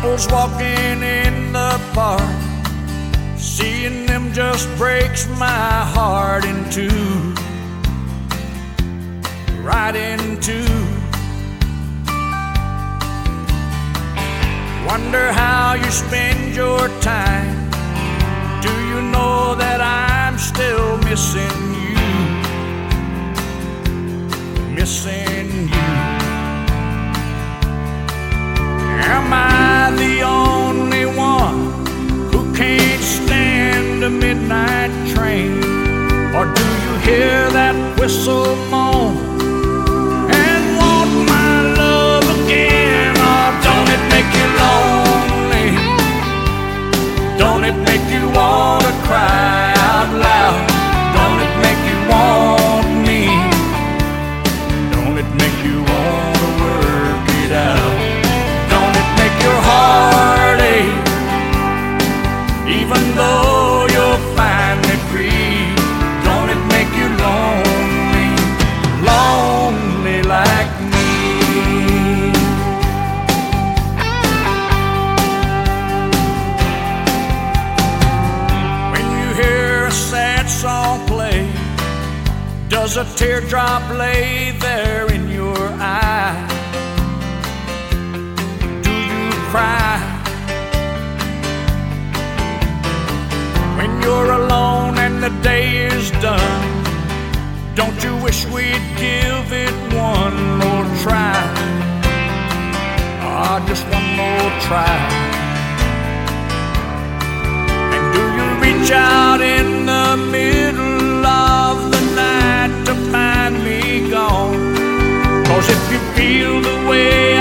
couples walking in the park, seeing them just breaks my heart in two, right in two. Wonder how you spend your time. Do you know that I'm still missing you? Missing you. Am I the only one who can't stand a midnight train? Or do you hear that whistle moan and want my love again? Or don't it make you lonely? Don't it make you want to cry out loud? Don't it make you want me? Don't it make you want to work it out? Don't it make your heart ache, even though you're finally free? Don't it make you lonely, lonely like me? When you hear a sad song play, does a teardrop lay there in your eye? Do you cry? When you're alone and the day is done, don't you wish we'd give it one more try? Ah, just one more try. And do you reach out in the middle of the night to find me gone? 'Cause if you feel the way